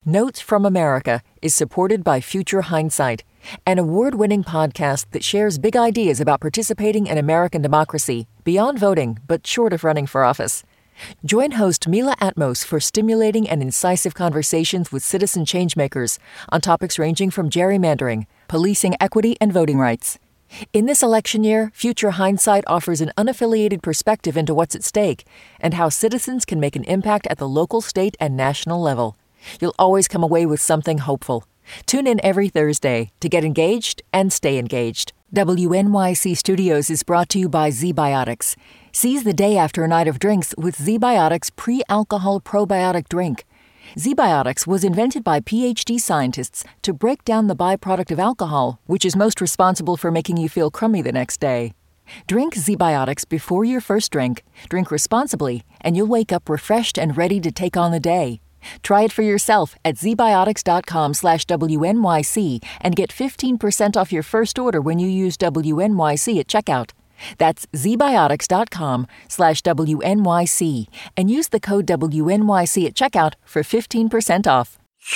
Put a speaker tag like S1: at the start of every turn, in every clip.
S1: Notes from America is supported by Future Hindsight, an award-winning podcast that shares big ideas about participating in American democracy, beyond voting, but short of running for office. Join host Mila Atmos for stimulating and incisive conversations with citizen changemakers on topics ranging from gerrymandering, policing equity, and voting rights. In this election year, Future Hindsight offers an unaffiliated perspective into what's at stake and how citizens can make an impact at the local, state, and national level. You'll always come away with something hopeful. Tune in every Thursday to get engaged and stay engaged. WNYC Studios is brought to you by ZBiotics. Seize the day after a night of drinks with ZBiotics pre-alcohol probiotic drink. ZBiotics was invented by PhD scientists to break down the byproduct of alcohol, which is most responsible for making you feel crummy the next day. Drink ZBiotics before your first drink, drink responsibly, and you'll wake up refreshed and ready to take on the day. Try it for yourself at zbiotics.com/WNYC and get 15% off your first order when you use WNYC at checkout. That's zbiotics.com/WNYC and use the code WNYC at checkout for 15% off.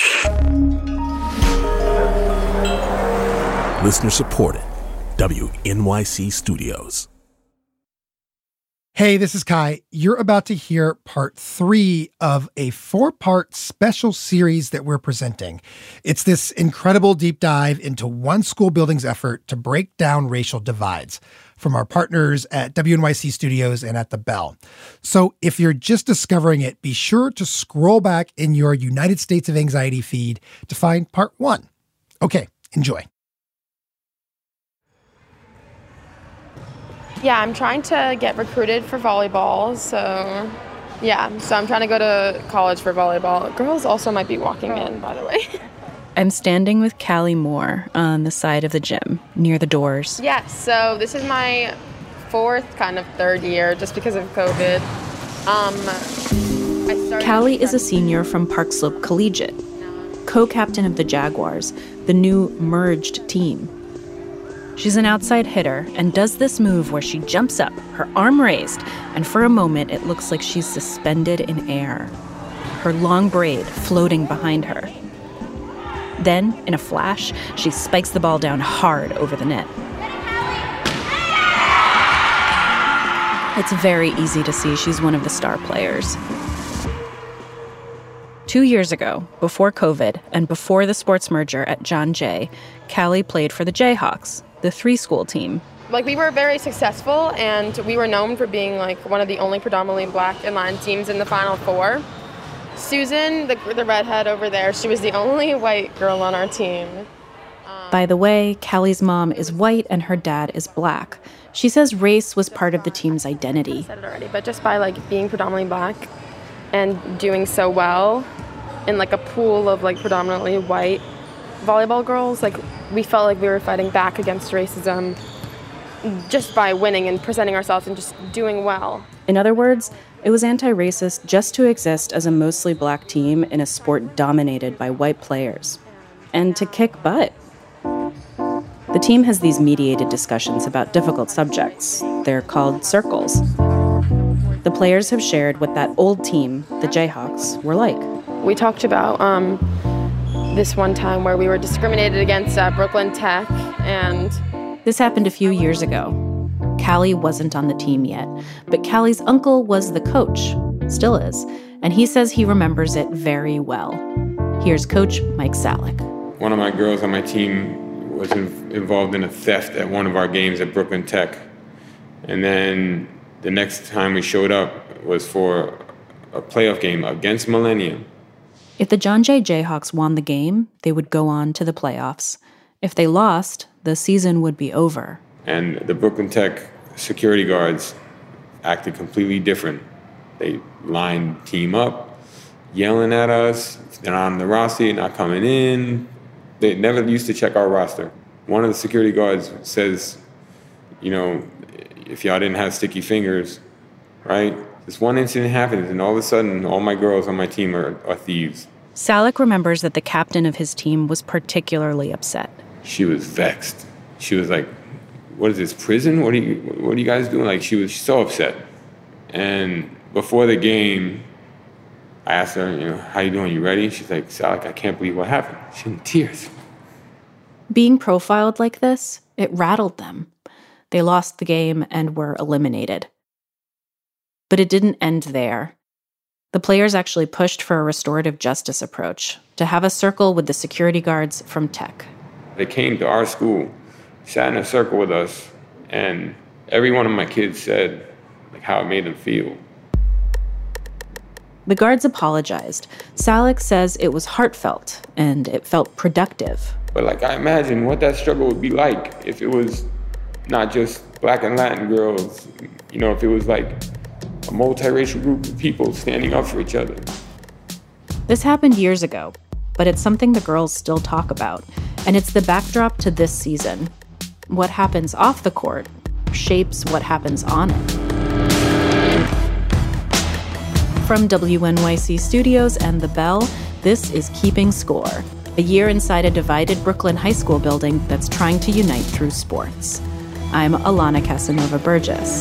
S2: Listener supported. WNYC Studios.
S3: Hey, this is Kai. You're about to hear part 3 of a 4-part special series that we're presenting. It's this incredible deep dive into one school building's effort to break down racial divides from our partners at WNYC Studios and at The Bell. So if you're just discovering it, be sure to scroll back in your United States of Anxiety feed to find part 1. Okay, enjoy.
S4: Yeah, I'm trying to get recruited for volleyball, so I'm trying to go to college for volleyball. Girls also might be walking in, by the way.
S5: I'm standing with Callie Moore on the side of the gym, near the doors.
S4: Yes, so this is my third year, just because of COVID.
S5: Callie is a senior from Park Slope Collegiate, co-captain of the Jaguars, the new merged team. She's an outside hitter and does this move where she jumps up, her arm raised, and for a moment it looks like she's suspended in air, her long braid floating behind her. Then, in a flash, she spikes the ball down hard over the net. It's very easy to see she's one of the star players. 2 years ago, before COVID and before the sports merger at John Jay, Callie played for the Jayhawks, the 3-school team.
S4: We were very successful, and we were known for being one of the only predominantly black and line teams in the Final Four. Susan, the redhead over there, she was the only white girl on our team.
S5: By the way, Callie's mom is white and her dad is black. She says race was part of the team's identity.
S4: I said it already, but just by being predominantly black and doing so well in a pool of predominantly white volleyball girls, we felt like we were fighting back against racism just by winning and presenting ourselves and just doing well.
S5: In other words, it was anti-racist just to exist as a mostly black team in a sport dominated by white players. And to kick butt. The team has these mediated discussions about difficult subjects. They're called circles. The players have shared what that old team, the Jayhawks, were like.
S4: We talked about this one time where we were discriminated against at Brooklyn Tech, and
S5: this happened a few years ago. Callie wasn't on the team yet, but Callie's uncle was the coach, still is, and he says he remembers it very well. Here's Coach Mike Salick.
S6: One of my girls on my team was involved in a theft at one of our games at Brooklyn Tech, and then the next time we showed up was for a playoff game against Millennium.
S5: If the John Jay Jayhawks won the game, they would go on to the playoffs. If they lost, the season would be over.
S6: And the Brooklyn Tech security guards acted completely different. They lined team up, yelling at us, they're not on the roster, not coming in. They never used to check our roster. One of the security guards says, if y'all didn't have sticky fingers, right? This one incident happens, and all of a sudden, all my girls on my team are thieves.
S5: Salick remembers that the captain of his team was particularly upset.
S6: She was vexed. She was like, what is this, prison? What are you guys doing? She was so upset. And before the game, I asked her, how you doing? You ready? She's like, Salik, I can't believe what happened. She's in tears.
S5: Being profiled like this, it rattled them. They lost the game and were eliminated. But it didn't end there. The players actually pushed for a restorative justice approach, to have a circle with the security guards from Tech.
S6: They came to our school, sat in a circle with us, and every one of my kids said how it made them feel.
S5: The guards apologized. Salik says it was heartfelt and it felt productive.
S6: But I imagine what that struggle would be like if it was not just Black and Latin girls, if it was a multiracial group of people standing up for each other.
S5: This happened years ago, but it's something the girls still talk about, and it's the backdrop to this season. What happens off the court shapes what happens on it. From WNYC Studios and The Bell, this is Keeping Score, a year inside a divided Brooklyn high school building that's trying to unite through sports. I'm Alana Casanova-Burgess.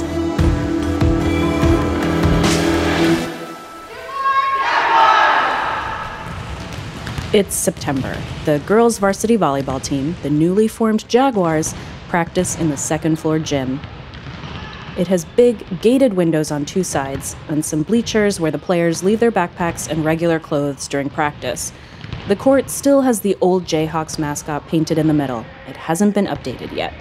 S5: It's September. The girls' varsity volleyball team, the newly formed Jaguars, practice in the second-floor gym. It has big, gated windows on two sides and some bleachers where the players leave their backpacks and regular clothes during practice. The court still has the old Jayhawks mascot painted in the middle. It hasn't been updated yet.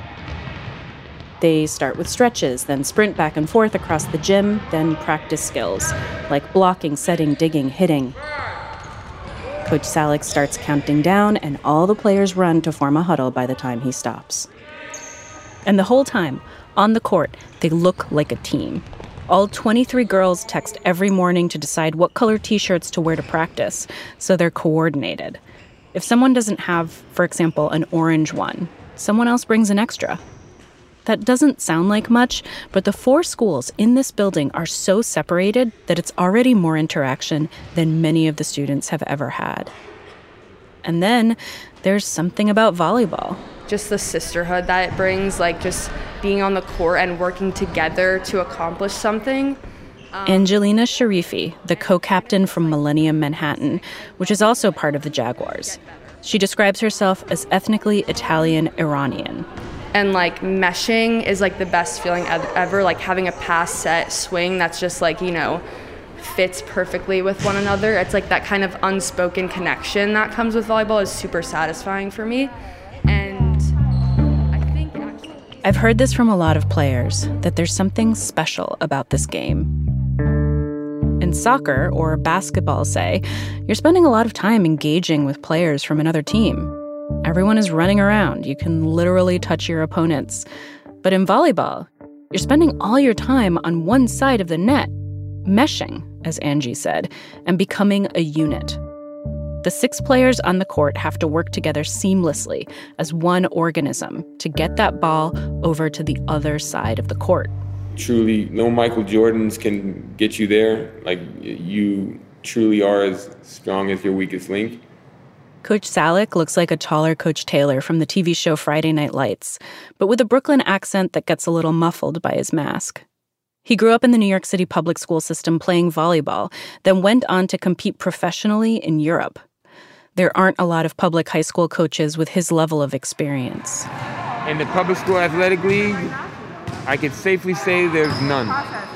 S5: They start with stretches, then sprint back and forth across the gym, then practice skills, like blocking, setting, digging, hitting. Coach Salik starts counting down, and all the players run to form a huddle by the time he stops. And the whole time, on the court, they look like a team. All 23 girls text every morning to decide what color t-shirts to wear to practice, so they're coordinated. If someone doesn't have, for example, an orange one, someone else brings an extra. That doesn't sound like much, but the 4 schools in this building are so separated that it's already more interaction than many of the students have ever had. And then there's something about volleyball.
S4: Just the sisterhood that it brings, just being on the court and working together to accomplish something.
S5: Angelina Sharifi, the co-captain from Millennium Manhattan, which is also part of the Jaguars. She describes herself as ethnically Italian-Iranian.
S4: And meshing is the best feeling ever, having a pass set swing that's just fits perfectly with one another. It's that kind of unspoken connection that comes with volleyball is super satisfying for me. And I think
S5: I've heard this from a lot of players, that there's something special about this game. In soccer or basketball, say, you're spending a lot of time engaging with players from another team. Everyone is running around. You can literally touch your opponents. But in volleyball, you're spending all your time on one side of the net, meshing, as Angie said, and becoming a unit. The 6 players on the court have to work together seamlessly as one organism to get that ball over to the other side of the court.
S6: Truly, no Michael Jordans can get you there. You truly are as strong as your weakest link.
S5: Coach Salik looks like a taller Coach Taylor from the TV show Friday Night Lights, but with a Brooklyn accent that gets a little muffled by his mask. He grew up in the New York City public school system playing volleyball, then went on to compete professionally in Europe. There aren't a lot of public high school coaches with his level of experience.
S6: In the public school athletic league, I could safely say there's none.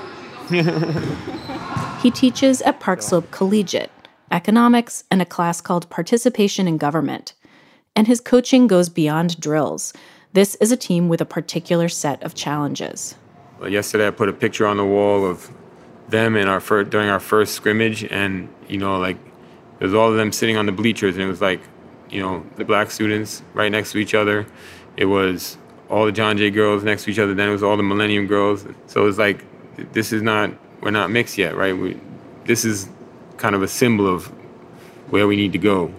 S5: He teaches at Park Slope Collegiate, economics, and a class called Participation in Government. And his coaching goes beyond drills. This is a team with a particular set of challenges.
S6: Well, yesterday I put a picture on the wall of them in during our first scrimmage, and it was all of them sitting on the bleachers, and it was the black students right next to each other. It was all the John Jay girls next to each other. Then it was all the Millennium girls. So it was we're not mixed yet, right? This is kind of a symbol of where we need to go,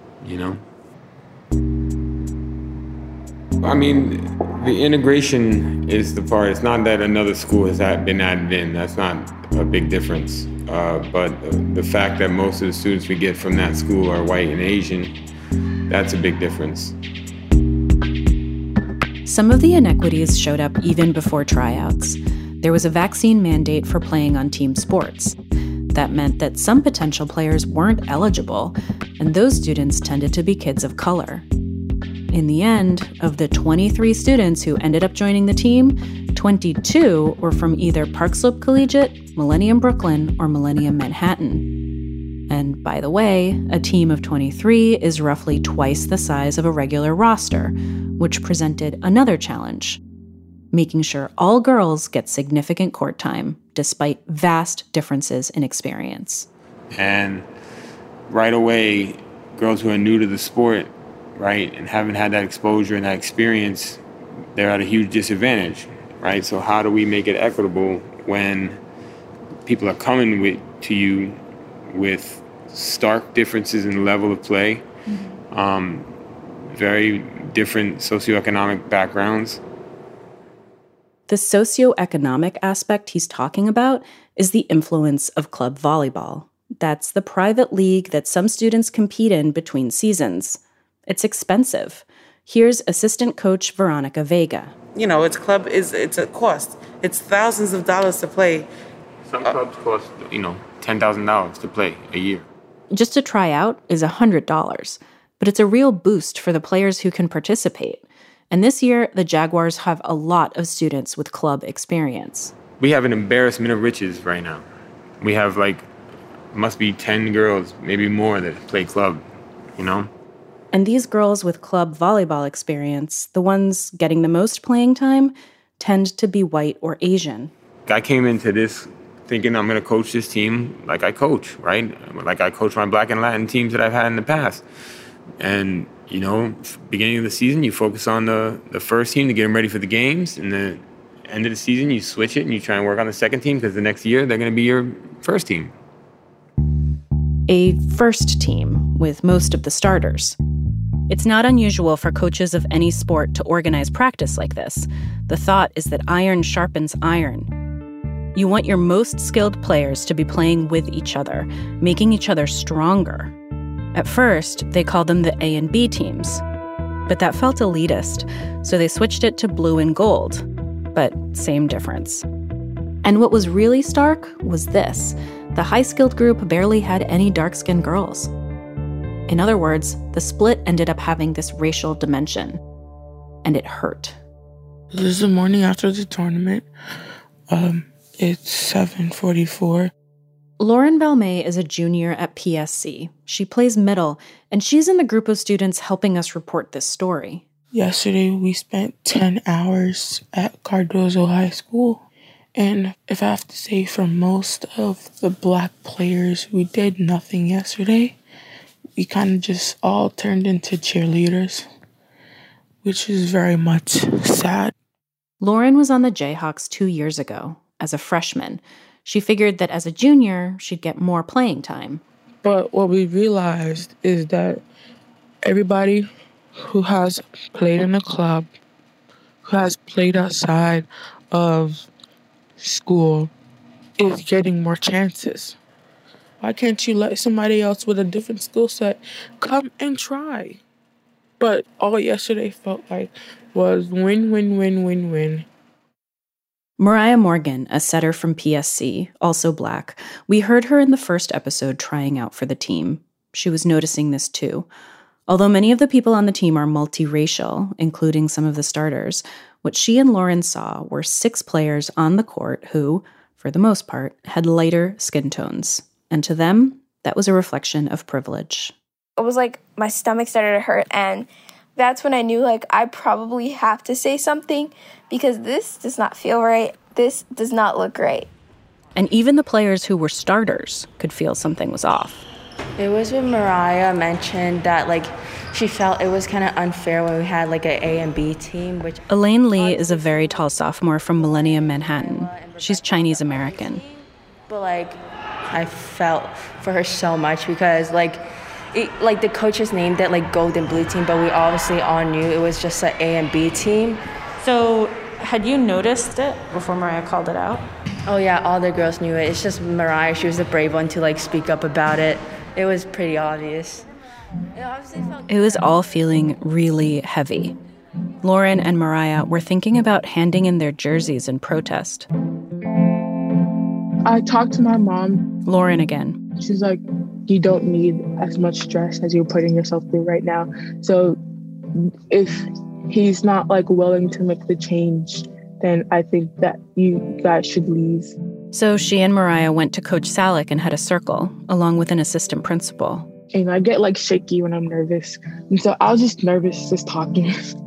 S6: I mean, the integration is the part. It's not that another school has been added in. That's not a big difference. But the fact that most of the students we get from that school are white and Asian, that's a big difference.
S5: Some of the inequities showed up even before tryouts. There was a vaccine mandate for playing on team sports. That meant that some potential players weren't eligible, and those students tended to be kids of color. In the end, of the 23 students who ended up joining the team, 22 were from either Park Slope Collegiate, Millennium Brooklyn, or Millennium Manhattan. And by the way, a team of 23 is roughly twice the size of a regular roster, which presented another challenge: making sure all girls get significant court time, despite vast differences in experience.
S6: And right away, girls who are new to the sport, right, and haven't had that exposure and that experience, they're at a huge disadvantage, right? So how do we make it equitable when people are coming to you with stark differences in the level of play, very different socioeconomic backgrounds?
S5: The socioeconomic aspect he's talking about is the influence of club volleyball. That's the private league that some students compete in between seasons. It's expensive. Here's assistant coach Veronica Vega.
S7: You know, it's a cost. It's thousands of dollars to play.
S6: Some clubs cost, $10,000 to play a year.
S5: Just to try out is $100, but it's a real boost for the players who can participate. And this year, the Jaguars have a lot of students with club experience.
S6: We have an embarrassment of riches right now. We have must be 10 girls, maybe more, that play club,
S5: And these girls with club volleyball experience, the ones getting the most playing time, tend to be white or Asian.
S6: I came into this thinking I'm going to coach this team like I coach, right? Like I coach my Black and Latin teams that I've had in the past. And, beginning of the season, you focus on the first team to get them ready for the games. And the end of the season, you switch it and you try and work on the second team because the next year they're going to be your first team.
S5: A first team with most of the starters. It's not unusual for coaches of any sport to organize practice like this. The thought is that iron sharpens iron. You want your most skilled players to be playing with each other, making each other stronger. At first, they called them the A and B teams. But that felt elitist, so they switched it to blue and gold. But same difference. And what was really stark was this. The high-skilled group barely had any dark-skinned girls. In other words, the split ended up having this racial dimension. And it hurt.
S8: This is the morning after the tournament. It's 7:44.
S5: Lauren Valmet is a junior at PSC. She plays middle, and she's in the group of students helping us report this story.
S8: Yesterday, we spent 10 hours at Cardozo High School. And if I have to say, for most of the Black players, we did nothing yesterday. We kind of just all turned into cheerleaders, which is very much sad.
S5: Lauren was on the Jayhawks 2 years ago as a freshman. She figured that as a junior, she'd get more playing time.
S8: But what we realized is that everybody who has played in a club, who has played outside of school, is getting more chances. Why can't you let somebody else with a different skill set come and try? But all yesterday felt like was win, win, win, win, win.
S5: Mariah Morgan, a setter from PSC, also Black, we heard her in the first episode trying out for the team. She was noticing this too. Although many of the people on the team are multiracial, including some of the starters, what she and Lauren saw were 6 players on the court who, for the most part, had lighter skin tones. And to them, that was a reflection of privilege.
S9: It was like my stomach started to hurt, and that's when I knew, I probably have to say something because this does not feel right. This does not look right.
S5: And even the players who were starters could feel something was off.
S10: It was when Mariah mentioned that, she felt it was kind of unfair when we had, an A and B team, which...
S5: Elaine Lee is a very tall sophomore from Millennium Manhattan. She's Chinese American.
S10: But, I felt for her so much because, the coaches named it gold and blue team, but we obviously all knew it was just an A and B team.
S5: So had you noticed it before Mariah called it out?
S10: Oh yeah, all the girls knew it. It's just Mariah, she was the brave one to speak up about it. It was pretty obvious.
S5: It was all feeling really heavy. Lauren and Mariah were thinking about handing in their jerseys in protest.
S8: I talked to my mom.
S5: Lauren again.
S8: She's like, you don't need as much stress as you're putting yourself through right now. So if he's not like willing to make the change, then I think that you guys should leave.
S5: So she and Mariah went to Coach Salick and had a circle, along with an assistant principal.
S8: And I get like shaky when I'm nervous. And so I was just nervous just talking,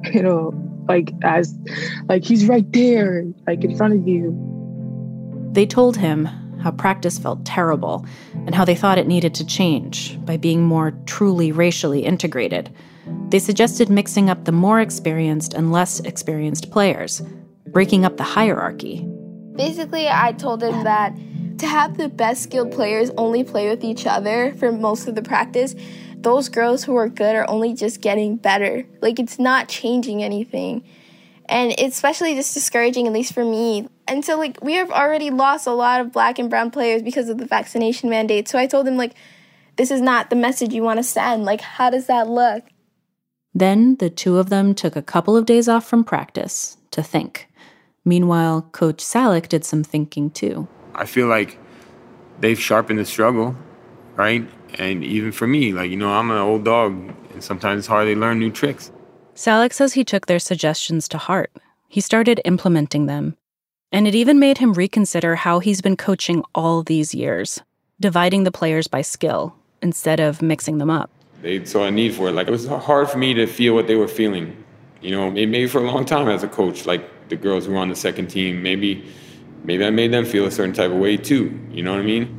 S8: like he's right there, like in front of you.
S5: They told him how practice felt terrible and how they thought it needed to change by being more truly racially integrated. They suggested mixing up the more experienced and less experienced players, breaking up the hierarchy.
S9: Basically, I told him that to have the best skilled players only play with each other for most of the practice, those girls who are good are only just getting better. Like, it's not changing anything. And it's especially just discouraging, at least for me. And so, like, we have already lost a lot of black and brown players because of the vaccination mandate. So I told him, like, this is not the message you want to send. Like, how does that look?
S5: Then the two of them took a couple of days off from practice to think. Meanwhile, Coach Salick did some thinking, too.
S6: I feel like they've sharpened the struggle, right? And even for me, like, I'm an old dog, and sometimes it's hard to learn new tricks.
S5: Salick says he took their suggestions to heart. He started implementing them. And it even made him reconsider how he's been coaching all these years, dividing the players by skill instead of mixing them up.
S6: They saw a need for it. Like, it was hard for me to feel what they were feeling. Maybe for a long time as a coach, like the girls who were on the second team, maybe I made them feel a certain type of way too. You know what I mean?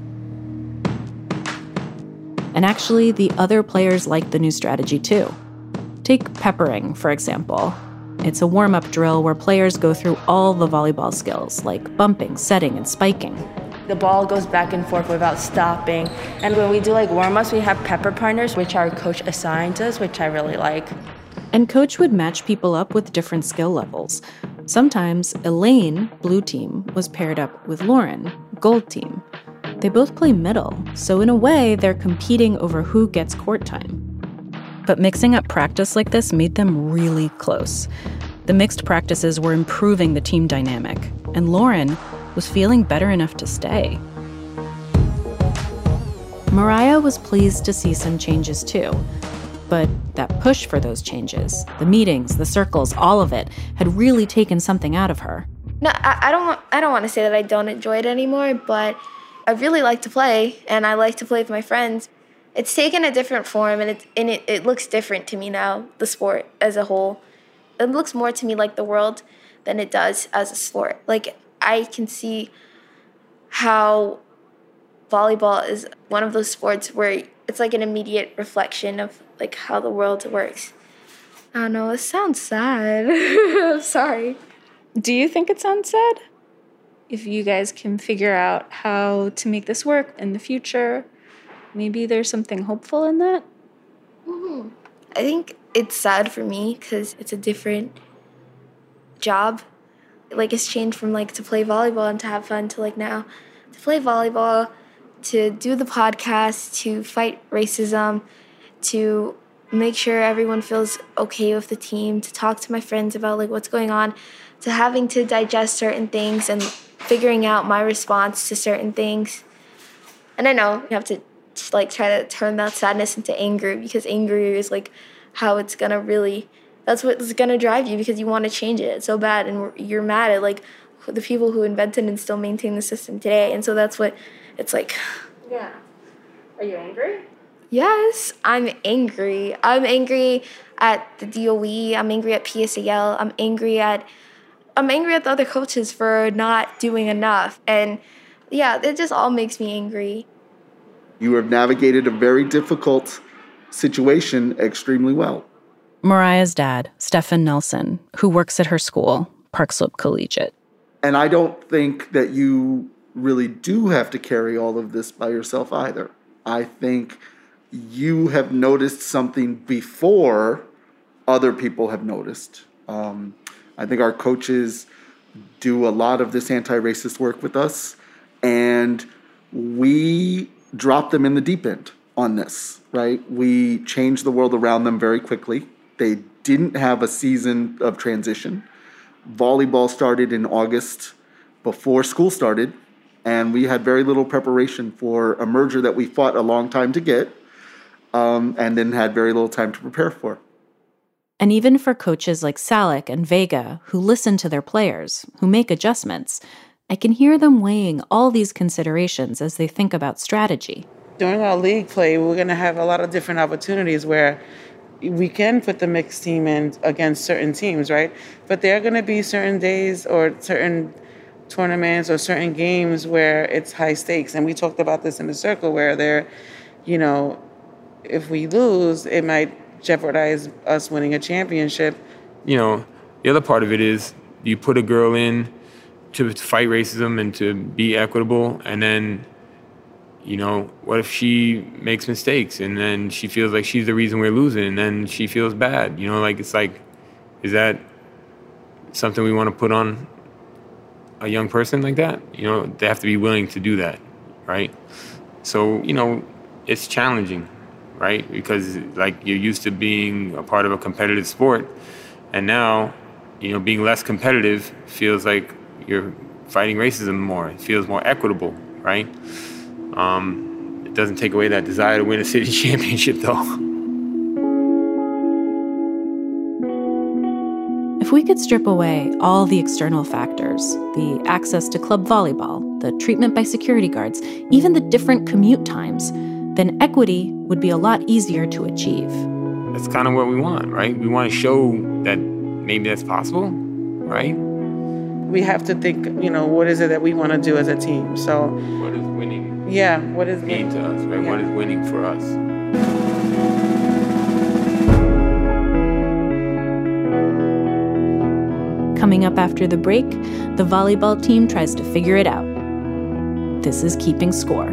S5: And actually, the other players liked the new strategy too. Take peppering, for example. It's a warm-up drill where players go through all the volleyball skills, like bumping, setting, and spiking.
S10: The ball goes back and forth without stopping. And when we do like warm-ups, we have pepper partners, which our coach assigns us, which I really like.
S5: And Coach would match people up with different skill levels. Sometimes Elaine, blue team, was paired up with Lauren, gold team. They both play middle, so in a way, they're competing over who gets court time. But mixing up practice like this made them really close. The mixed practices were improving the team dynamic, and Lauren was feeling better enough to stay. Mariah was pleased to see some changes too. But that push for those changes, the meetings, the circles, all of it, had really taken something out of her.
S9: No, I don't want to say that I don't enjoy it anymore, but I really like to play, and I like to play with my friends. It's taken a different form, and it looks different to me now, the sport as a whole. It looks more to me like the world than it does as a sport. Like, I can see how volleyball is one of those sports where it's like an immediate reflection of like how the world works. I don't know, it sounds sad. I'm sorry.
S11: Do you think it sounds sad? If you guys can figure out how to make this work in the future, maybe there's something hopeful in that?
S9: Mm-hmm. I think it's sad for me because it's a different job. Like, it's changed from like to play volleyball and to have fun to like now to play volleyball, to do the podcast, to fight racism, to make sure everyone feels okay with the team, to talk to my friends about like what's going on, to having to digest certain things and figuring out my response to certain things. And I know you have to like try to turn that sadness into anger, because anger is like how it's gonna really, that's what's gonna drive you, because you want to change it so bad, and you're mad at like the people who invented and still maintain the system today. And so that's what it's like.
S11: Yeah. Are you angry?
S9: Yes, I'm angry. I'm angry at the DOE. I'm angry at PSAL. I'm angry at the other coaches for not doing enough. And yeah, it just all makes me angry.
S12: You have navigated a very difficult situation extremely well.
S5: Mariah's dad, Stephen Nelson, who works at her school, Park Slope Collegiate.
S12: And I don't think that you really do have to carry all of this by yourself either. I think you have noticed something before other people have noticed. I think our coaches do a lot of this anti-racist work with us, and we drop them in the deep end on this, right? We change the world around them very quickly. They didn't have a season of transition. Volleyball started in August before school started, And we had very little preparation for a merger that we fought a long time to get, and then had very little time to prepare for.
S5: And even for coaches like Salick and Vega, who listen to their players, who make adjustments, I can hear them weighing all these considerations as they think about strategy.
S7: During our league play, we're going to have a lot of different opportunities where we can put the mixed team in against certain teams, right? But there are going to be certain days or certain tournaments or certain games where it's high stakes. And we talked about this in the circle where if we lose, it might jeopardize us winning a championship.
S6: The other part of it is you put a girl in to fight racism and to be equitable, and then, what if she makes mistakes and then she feels like she's the reason we're losing and then she feels bad? Is that something we want to put on a young person like that? They have to be willing to do that, right? So, it's challenging, right? Because you're used to being a part of a competitive sport, and now, being less competitive feels like you're fighting racism more. It feels more equitable, right? It doesn't take away that desire to win a city championship, though.
S5: If we could strip away all the external factors, the access to club volleyball, the treatment by security guards, even the different commute times, then equity would be a lot easier to achieve.
S6: That's kind of what we want, right? We want to show that maybe that's possible, right?
S7: We have to think, what is it that we want to do as a team? So
S6: what is winning?
S7: Yeah, what is
S6: mean to us, right? Yeah. What is winning for us?
S5: Coming up after the break, the volleyball team tries to figure it out. This is Keeping Score.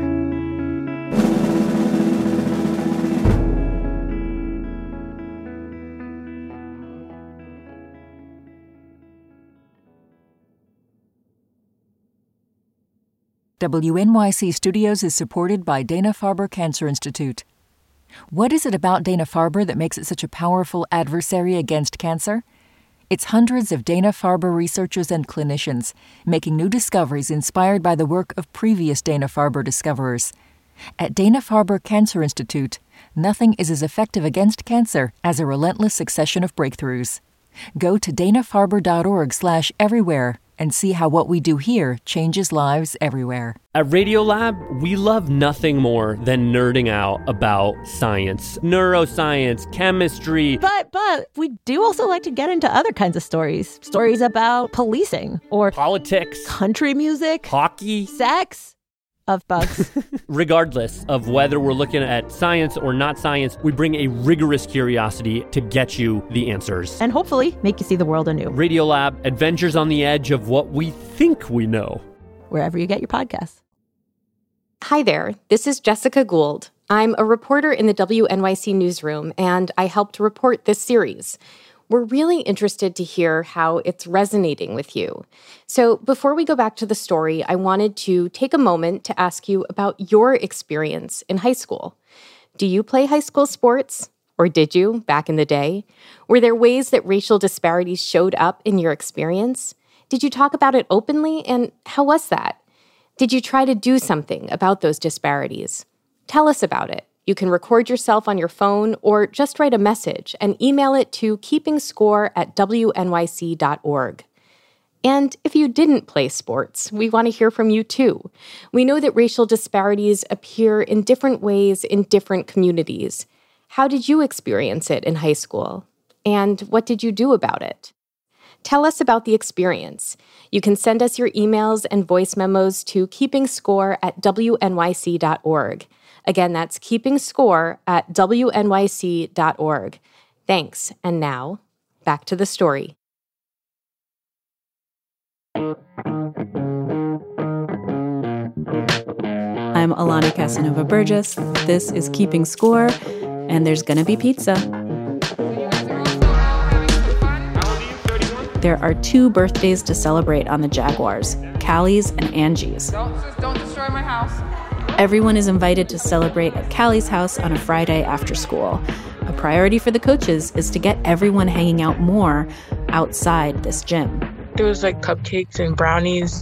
S1: WNYC Studios is supported by Dana-Farber Cancer Institute. What is it about Dana-Farber that makes it such a powerful adversary against cancer? It's hundreds of Dana-Farber researchers and clinicians making new discoveries inspired by the work of previous Dana-Farber discoverers. At Dana-Farber Cancer Institute, nothing is as effective against cancer as a relentless succession of breakthroughs. Go to danafarber.org/everywhere and see how what we do here changes lives everywhere.
S13: At Radiolab, we love nothing more than nerding out about science, neuroscience, chemistry.
S14: But we do also like to get into other kinds of stories. Stories about policing or
S13: politics,
S14: country music,
S13: hockey,
S14: sex. Of bugs.
S13: Regardless of whether we're looking at science or not science, we bring a rigorous curiosity to get you the answers.
S14: And hopefully make you see the world anew.
S13: Radiolab, adventures on the edge of what we think we know.
S14: Wherever you get your podcasts.
S15: Hi there, this is Jessica Gould. I'm a reporter in the WNYC newsroom, and I helped report this series. We're really interested to hear how it's resonating with you. So before we go back to the story, I wanted to take a moment to ask you about your experience in high school. Do you play high school sports? Or did you, back in the day? Were there ways that racial disparities showed up in your experience? Did you talk about it openly, and how was that? Did you try to do something about those disparities? Tell us about it. You can record yourself on your phone or just write a message and email it to keepingscore@wnyc.org. And if you didn't play sports, we want to hear from you too. We know that racial disparities appear in different ways in different communities. How did you experience it in high school? And what did you do about it? Tell us about the experience. You can send us your emails and voice memos to keepingscore@wnyc.org. Again, that's keepingscore@wnyc.org. Thanks. And now, back to the story.
S5: I'm Alana Casanova-Burgess. This is Keeping Score, and there's gonna be pizza. There are 2 birthdays to celebrate on the Jaguars, Callie's and Angie's.
S16: Don't destroy my house.
S5: Everyone is invited to celebrate at Callie's house on a Friday after school. A priority for the coaches is to get everyone hanging out more outside this gym.
S8: There was like cupcakes and brownies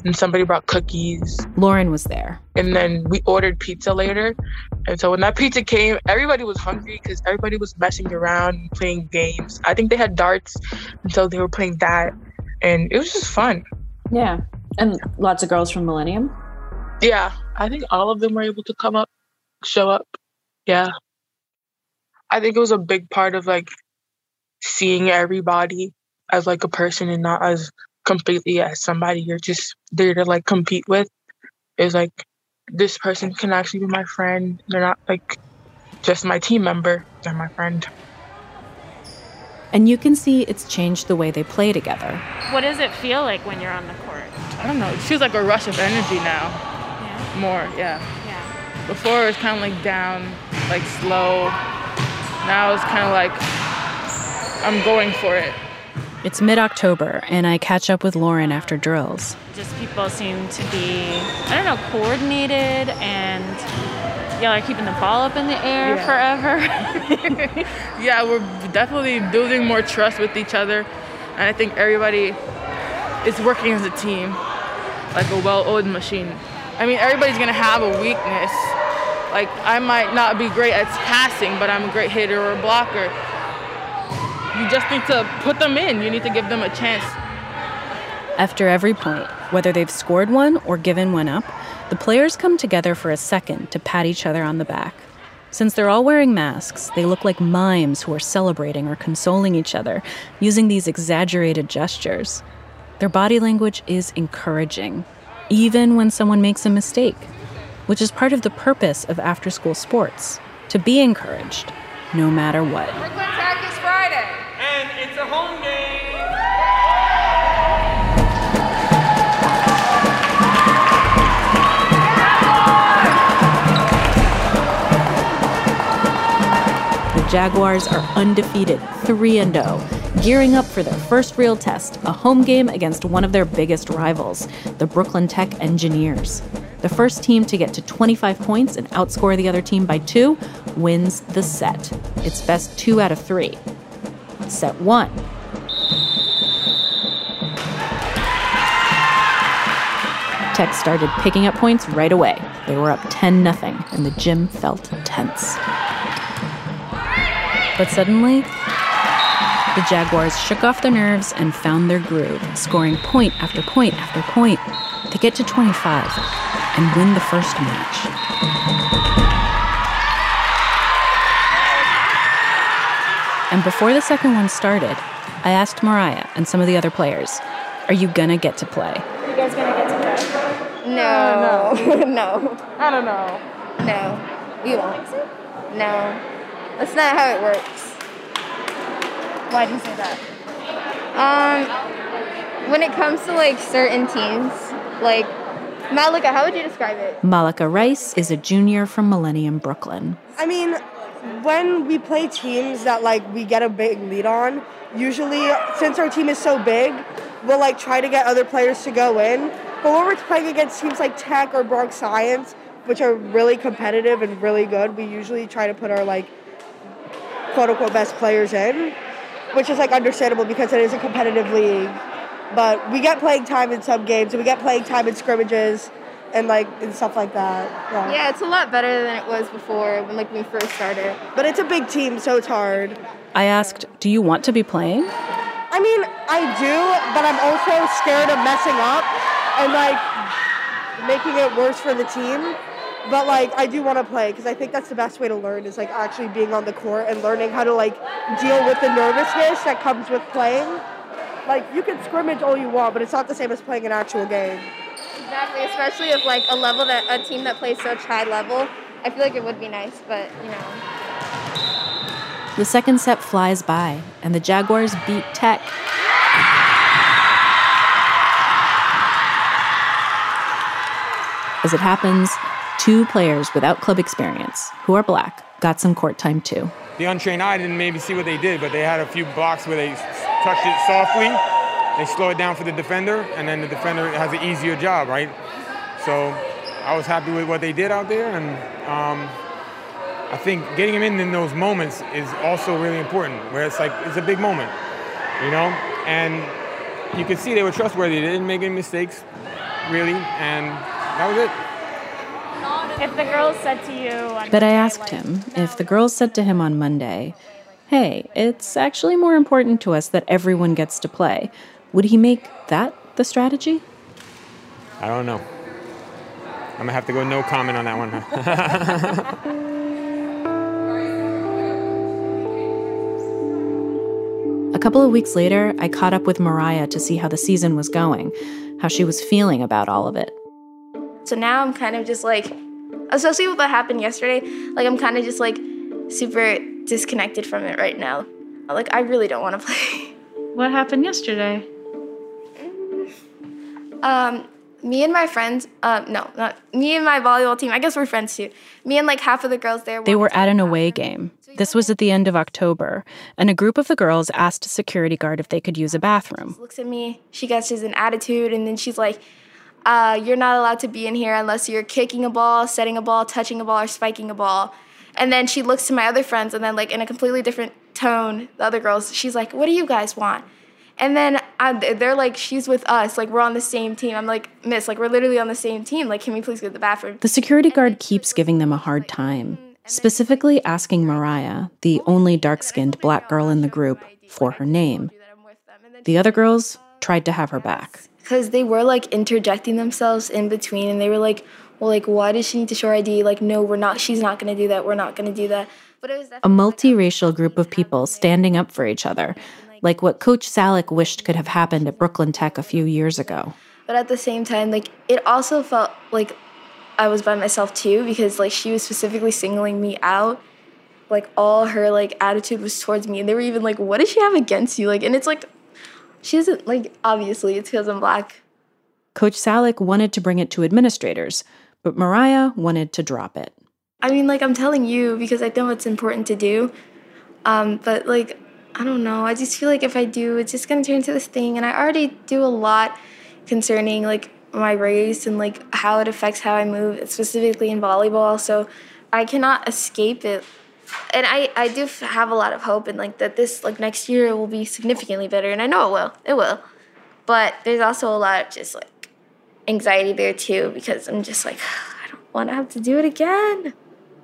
S8: and somebody brought cookies.
S5: Lauren was there.
S8: And then we ordered pizza later. And so when that pizza came, everybody was hungry because everybody was messing around and playing games. I think they had darts, and so they were playing that. And it was just fun.
S5: Yeah. And lots of girls from Millennium?
S8: Yeah. I think all of them were able to show up. Yeah. I think it was a big part of like seeing everybody as like a person and not as completely as somebody you're just there to like compete with. Is like, this person can actually be my friend. They're not like just my team member. They're my friend.
S5: And you can see it's changed the way they play together.
S16: What does it feel like when you're on the court?
S8: I don't know. It feels like a rush of energy now.
S16: Yeah.
S8: More, yeah. Before it was kind of like down, like slow. Now it's kind of like I'm going for it.
S5: It's mid-October, and I catch up with Lauren after drills.
S16: Just people seem to be, I don't know, coordinated, and y'all are keeping the ball up in the air forever.
S8: Yeah, we're definitely building more trust with each other. And I think everybody is working as a team, like a well-oiled machine. I mean, everybody's going to have a weakness. Like, I might not be great at passing, but I'm a great hitter or a blocker. You just need to put them in. You need to give them a chance.
S5: After every point, whether they've scored one or given one up, the players come together for a second to pat each other on the back. Since they're all wearing masks, they look like mimes who are celebrating or consoling each other, using these exaggerated gestures. Their body language is encouraging, even when someone makes a mistake, which is part of the purpose of after-school sports, to be encouraged, no matter what.
S17: Brooklyn Tech is Friday. And it's a home game.
S5: The Jaguars are undefeated, 3-0, gearing up for their first real test, a home game against one of their biggest rivals, the Brooklyn Tech Engineers. The first team to get to 25 points and outscore the other team by 2 wins the set. It's best 2 out of 3. Set 1. Tech started picking up points right away. They were up 10-0, and the gym felt tense. But suddenly, the Jaguars shook off their nerves and found their groove, scoring point after point after point. They get to 25 and win the first match. And before the second one started, I asked Mariah and some of the other players, are you gonna get to play?
S16: Are you guys gonna get to play?
S9: No. No.
S8: I don't know.
S9: No. We won't. No. That's not how it works.
S16: Why do you say that?
S9: When it comes to like certain teams, like Malika, how would you describe it?
S5: Malika Rice is a junior from Millennium, Brooklyn.
S18: I mean, when we play teams that like we get a big lead on, usually since our team is so big, we'll like try to get other players to go in. But when we're playing against teams like Tech or Bronx Science, which are really competitive and really good, we usually try to put our like quote-unquote best players in, which is like understandable because it is a competitive league. But we get playing time in some games, and we get playing time in scrimmages and like and stuff like that.
S9: Yeah, it's a lot better than it was before when we first started.
S18: But it's a big team, so it's hard.
S5: I asked, do you want to be playing?
S18: I mean, I do, but I'm also scared of messing up and like making it worse for the team. But like I do want to play because I think that's the best way to learn is like actually being on the court and learning how to like deal with the nervousness that comes with playing. Like you can scrimmage all you want, but it's not the same as playing an actual game.
S9: Exactly, especially if like a team that plays such high level. I feel like it would be nice, but you know.
S5: The second set flies by, and the Jaguars beat Tech. As it happens, 2 players without club experience, who are black, got some court time too.
S6: The untrained eye didn't maybe see what they did, but they had a few blocks where they touched it softly. They slow it down for the defender, and then the defender has an easier job, right? So I was happy with what they did out there, and I think getting them in those moments is also really important, where it's like it's a big moment, you know? And you could see they were trustworthy. They didn't make any mistakes. really, and that was it.
S16: If the girls said to you...
S5: But I asked him if the girls said to him on Monday, hey, it's actually more important to us that everyone gets to play, would he make that the strategy?
S6: I don't know. I'm going to have to go no comment on that one.
S5: A couple of weeks later, I caught up with Mariah to see how the season was going, how she was feeling about all of it.
S9: So now I'm kind of just like, especially with what happened yesterday, like I'm kind of just like super disconnected from it right now. Like I really don't want to play.
S16: What happened yesterday?
S9: Me and my friends, not me and my volleyball team, I guess we're friends too. Me and like half of the girls there.
S5: They were at an away game. This was at the end of October, and a group of the girls asked a security guard if they could use a bathroom.
S9: Looks at me, she catches an attitude, and then she's like, you're not allowed to be in here unless you're kicking a ball, setting a ball, touching a ball, or spiking a ball. And then she looks to my other friends, and then like in a completely different tone, the other girls, she's like, what do you guys want? And then they're like, she's with us, like we're on the same team. I'm like, miss, like we're literally on the same team. Like, can we please go to the bathroom?
S5: The security guard keeps giving them a hard time, specifically asking Mariah, the only dark-skinned black girl in the group, for her name. The other girls tried to have her back.
S9: Because they were like interjecting themselves in between, and they were like, well, like, why does she need to show her ID? Like, no, we're not, she's not going to do that. We're not going to do that. But it was
S5: a multiracial group of people standing up for each other, like what Coach Salick wished could have happened at Brooklyn Tech a few years ago.
S9: But at the same time, like, it also felt like I was by myself too, because like she was specifically singling me out. Like all her like attitude was towards me, and they were even like, what does she have against you? Like, and it's like, she doesn't, like, obviously it's because I'm black.
S5: Coach Salick wanted to bring it to administrators, but Mariah wanted to drop it.
S9: I mean, like, I'm telling you because I know it's important to do. But, like, I don't know. I just feel like if I do, it's just going to turn into this thing. And I already do a lot concerning, like, my race and, like, how it affects how I move, specifically in volleyball. So I cannot escape it. And I do have a lot of hope in, like, that this, like, next year will be significantly better. And I know it will. It will. But there's also a lot of just, like, anxiety there, too, because I'm just like, I don't want to have to do it again.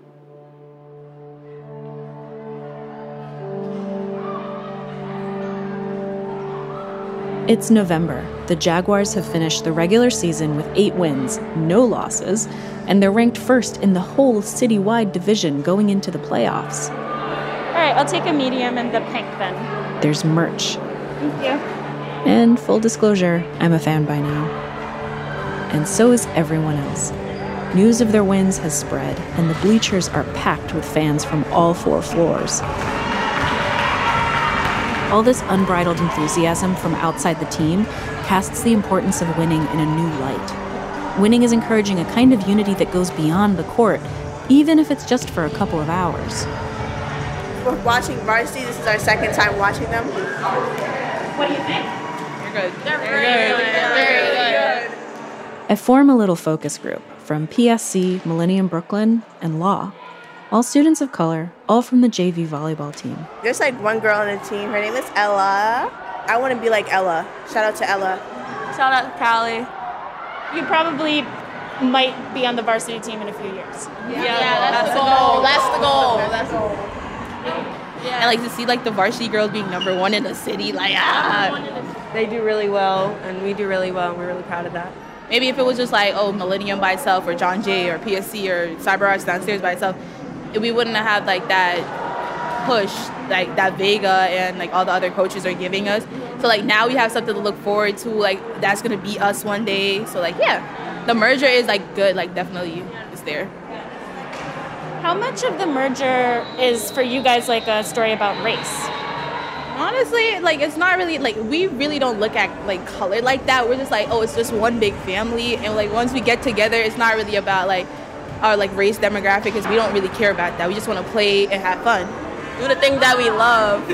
S5: It's November. The Jaguars have finished the regular season with 8 wins, no losses, and they're ranked first in the whole citywide division going into the playoffs.
S16: All right, I'll take a medium and the pink then.
S5: There's merch.
S16: Thank you.
S5: And full disclosure, I'm a fan by now. And so is everyone else. News of their wins has spread, and the bleachers are packed with fans from all 4 floors. All this unbridled enthusiasm from outside the team casts the importance of winning in a new light. Winning is encouraging a kind of unity that goes beyond the court, even if it's just for a couple of hours.
S18: We're watching varsity. This is our second time watching them.
S16: What do you think?
S18: They're good.
S16: They're very good. Very good.
S5: I form a little focus group from PSC, Millennium Brooklyn, and Law. All students of color, all from the JV volleyball team.
S18: There's like one girl on the team. Her name is Ella. I want to be like Ella. Shout out to Ella.
S16: Shout out to Callie. You probably might be on the varsity team in a few years.
S19: Yeah, that's the goal. That's the goal. Yeah. I like to see like the varsity girls being number 1 in the city. Like,
S10: They do really well, and we do really well, and we're really proud of that.
S19: Maybe if it was just like, Millennium by itself, or John Jay, or PSC, or Cyber Arts downstairs by itself, we wouldn't have had like that push, like that Vega and like all the other coaches are giving us. So like now we have something to look forward to, like that's gonna be us one day. So like yeah, the merger is like good, like definitely it's there.
S16: How much of the merger is for you guys like a story about race?
S19: Honestly, like it's not really like we really don't look at like color like that. We're just like, it's just one big family, and like once we get together, it's not really about like our like race demographic, because we don't really care about that. We just want to play and have fun, do the things that we love.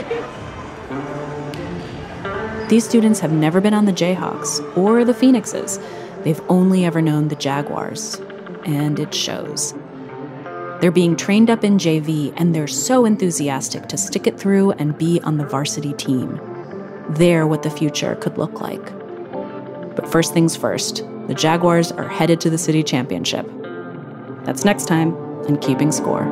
S5: These students have never been on the Jayhawks or the Phoenixes. They've only ever known the Jaguars, and it shows. They're being trained up in JV, and they're so enthusiastic to stick it through and be on the varsity team. They're what the future could look like. But first things first, the Jaguars are headed to the city championship. That's next time on Keeping Score.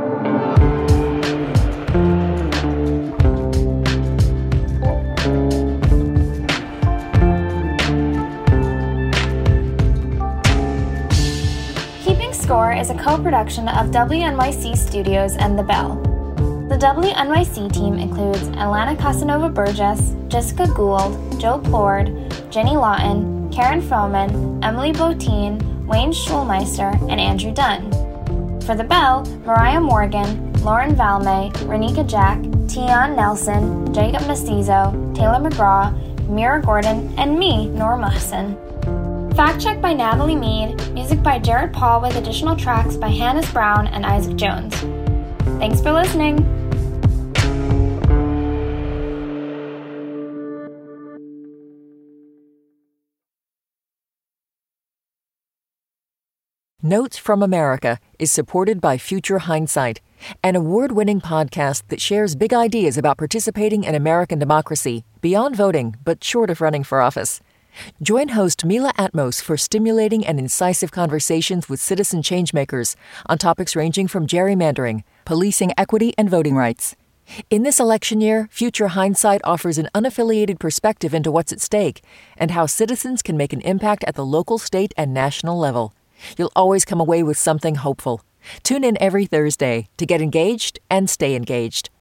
S20: Keeping Score is a co-production of WNYC Studios and The Bell. The WNYC team includes Alana Casanova Burgess, Jessica Gould, Joe Plord, Jenny Lawton, Karen Froman, Emily Botine, Wayne Schulmeister, and Andrew Dunn. For The Bell, Mariah Morgan, Lauren Valme, Renika Jack, Tion Nelson, Jacob Mestizo, Taylor McGraw, Mira Gordon, and me, Norma Hassan. Fact check by Natalie Mead, music by Jared Paul with additional tracks by Hannes Brown and Isaac Jones. Thanks for listening.
S1: Notes from America is supported by Future Hindsight, an award-winning podcast that shares big ideas about participating in American democracy beyond voting, but short of running for office. Join host Mila Atmos for stimulating and incisive conversations with citizen changemakers on topics ranging from gerrymandering, policing equity, and voting rights. In this election year, Future Hindsight offers an unaffiliated perspective into what's at stake and how citizens can make an impact at the local, state, and national level. You'll always come away with something hopeful. Tune in every Thursday to get engaged and stay engaged.